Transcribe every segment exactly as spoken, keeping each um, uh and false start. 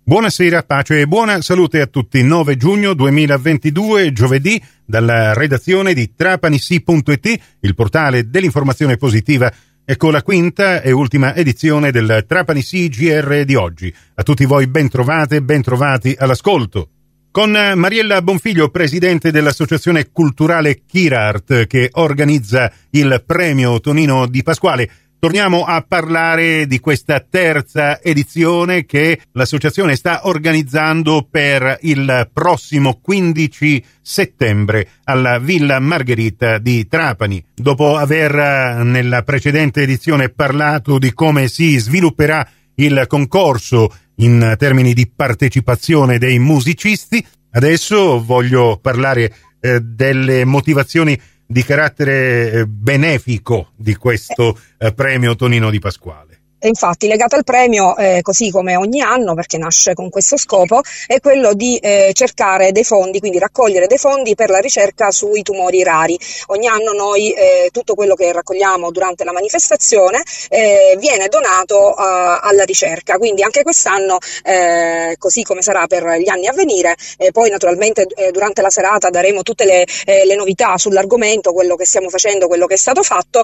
Buonasera, pace e buona salute a tutti. nove giugno duemilaventidue, giovedì, dalla redazione di trapanisi punto it, il portale dell'informazione positiva. Ecco la quinta e ultima edizione del Trapanisi G R di oggi. A tutti voi ben trovate, ben trovati all'ascolto. Con Mariella Bonfiglio, presidente dell'Associazione Culturale Kirart, che organizza il premio Tonino Di Pasquale, torniamo a parlare di questa terza edizione che l'associazione sta organizzando per il prossimo quindici settembre alla Villa Margherita di Trapani. Dopo aver nella precedente edizione parlato di come si svilupperà il concorso in termini di partecipazione dei musicisti, adesso voglio parlare eh, delle motivazioni di carattere benefico di questo eh, premio Tonino Di Pasquale. E infatti legato al premio, eh, così come ogni anno, perché nasce con questo scopo, è quello di eh, cercare dei fondi, quindi raccogliere dei fondi per la ricerca sui tumori rari. Ogni anno noi eh, tutto quello che raccogliamo durante la manifestazione eh, viene donato uh, alla ricerca, quindi anche quest'anno, eh, così come sarà per gli anni a venire. Eh, poi naturalmente eh, durante la serata daremo tutte le, eh, le novità sull'argomento, quello che stiamo facendo, quello che è stato fatto.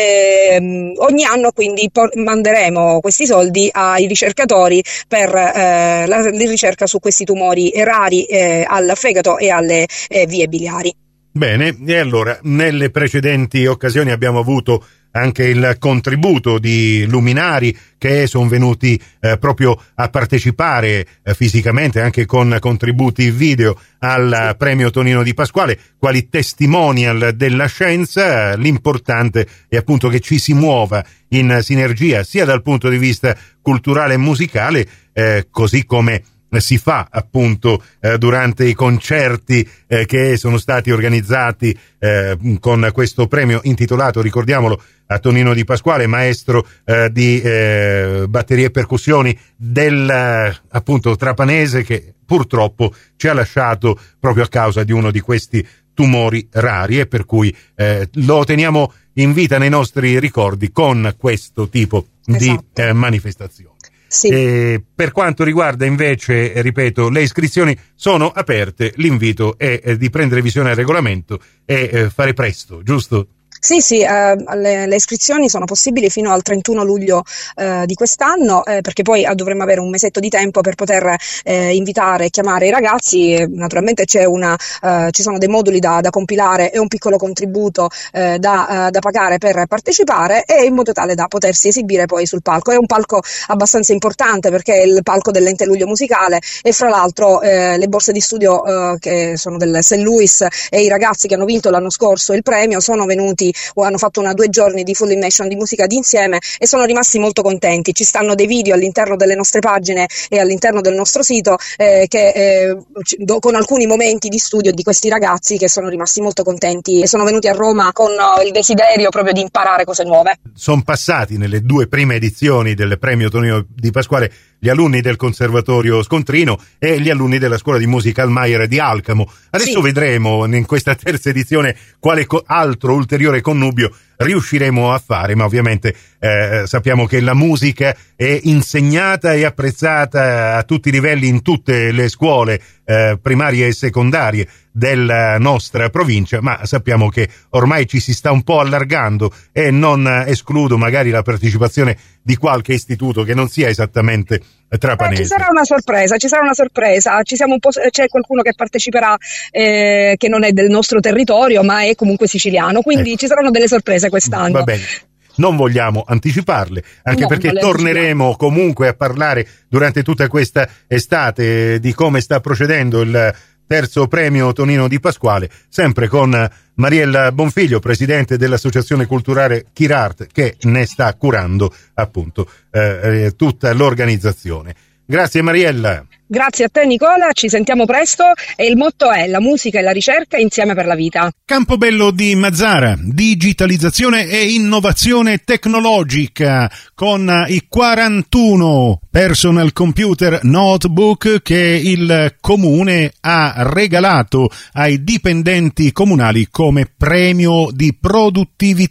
Eh, ogni anno quindi por- manderemo questi soldi ai ricercatori per eh, la, la ricerca su questi tumori rari eh, al fegato e alle eh, vie biliari. Bene, e allora nelle precedenti occasioni abbiamo avuto anche il contributo di luminari che sono venuti eh, proprio a partecipare eh, fisicamente, anche con contributi video, al sì. premio Tonino Di Pasquale, quali testimonial della scienza. L'importante è appunto che ci si muova in sinergia sia dal punto di vista culturale e musicale, eh, così come si fa appunto eh, durante i concerti eh, che sono stati organizzati eh, con questo premio intitolato, ricordiamolo, a Tonino Di Pasquale, maestro eh, di eh, batterie e percussioni del eh, appunto trapanese, che purtroppo ci ha lasciato proprio a causa di uno di questi tumori rari, e per cui eh, lo teniamo in vita nei nostri ricordi con questo tipo esatto. di eh, manifestazioni. Sì. E per quanto riguarda invece, ripeto, le iscrizioni sono aperte, l'invito è eh, di prendere visione al regolamento e eh, fare presto, giusto? Sì, sì, eh, le, le iscrizioni sono possibili fino al trentuno luglio eh, di quest'anno, eh, perché poi eh, dovremmo avere un mesetto di tempo per poter eh, invitare e chiamare i ragazzi. E, naturalmente c'è una, eh, ci sono dei moduli da, da compilare e un piccolo contributo eh, da, eh, da pagare per partecipare, e in modo tale da potersi esibire poi sul palco. È un palco abbastanza importante perché è il palco dell'Ente Luglio Musicale, e fra l'altro eh, le borse di studio eh, che sono del Saint Louis e i ragazzi che hanno vinto l'anno scorso il premio sono venuti o hanno fatto una due giorni di full immersion di musica d'insieme e sono rimasti molto contenti. Ci stanno dei video all'interno delle nostre pagine e all'interno del nostro sito eh, che eh, do, con alcuni momenti di studio di questi ragazzi che sono rimasti molto contenti e sono venuti a Roma con uh, il desiderio proprio di imparare cose nuove. Sono passati nelle due prime edizioni del premio Tonino Di Pasquale gli alunni del Conservatorio Scontrino e gli alunni della Scuola di Musica Almayer di Alcamo. Adesso sì. vedremo in questa terza edizione quale co- altro ulteriore connubio riusciremo a fare, ma ovviamente eh, sappiamo che la musica è insegnata e apprezzata a tutti i livelli in tutte le scuole eh, primarie e secondarie della nostra provincia, ma sappiamo che ormai ci si sta un po' allargando, e non escludo magari la partecipazione di qualche istituto che non sia esattamente trapanese. Eh, ci sarà una sorpresa, ci sarà una sorpresa, ci siamo un po', c'è qualcuno che parteciperà eh, che non è del nostro territorio ma è comunque siciliano, quindi ecco. ci saranno delle sorprese quest'anno. Va bene. Non vogliamo anticiparle, anche no, perché torneremo comunque a parlare durante tutta questa estate di come sta procedendo il terzo premio Tonino Di Pasquale, sempre con Mariella Bonfiglio, presidente dell'Associazione Culturale Kirart, che ne sta curando appunto eh, tutta l'organizzazione. Grazie Mariella. Grazie a te Nicola, ci sentiamo presto, e il motto è: la musica e la ricerca insieme per la vita. Campobello di Mazara, digitalizzazione e innovazione tecnologica con i quarantuno personal computer notebook che il comune ha regalato ai dipendenti comunali come premio di produttività.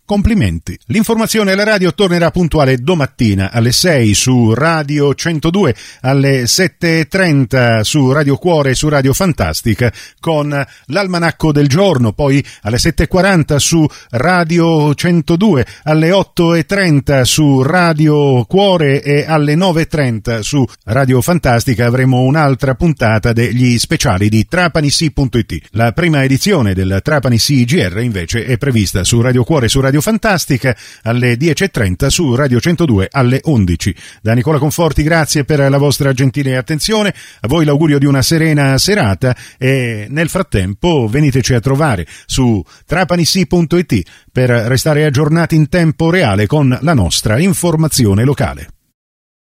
Complimenti. L'informazione alla radio tornerà puntuale domattina alle sei su Radio centodue, alle sette e trenta su Radio Cuore e su Radio Fantastica con l'almanacco del giorno, poi alle sette e quaranta su Radio centodue, alle otto e trenta su Radio Cuore e alle nove e trenta su Radio Fantastica avremo un'altra puntata degli speciali di Trapani Sì punto it. La prima edizione del Trapani Sì G R invece è prevista su Radio Cuore e su Radio Fantastica alle dieci e trenta, su Radio centodue alle undici. Da Nicola Conforti grazie per la vostra gentile attenzione, a voi l'augurio di una serena serata e nel frattempo veniteci a trovare su Trapani Sì punto it per restare aggiornati in tempo reale con la nostra informazione locale.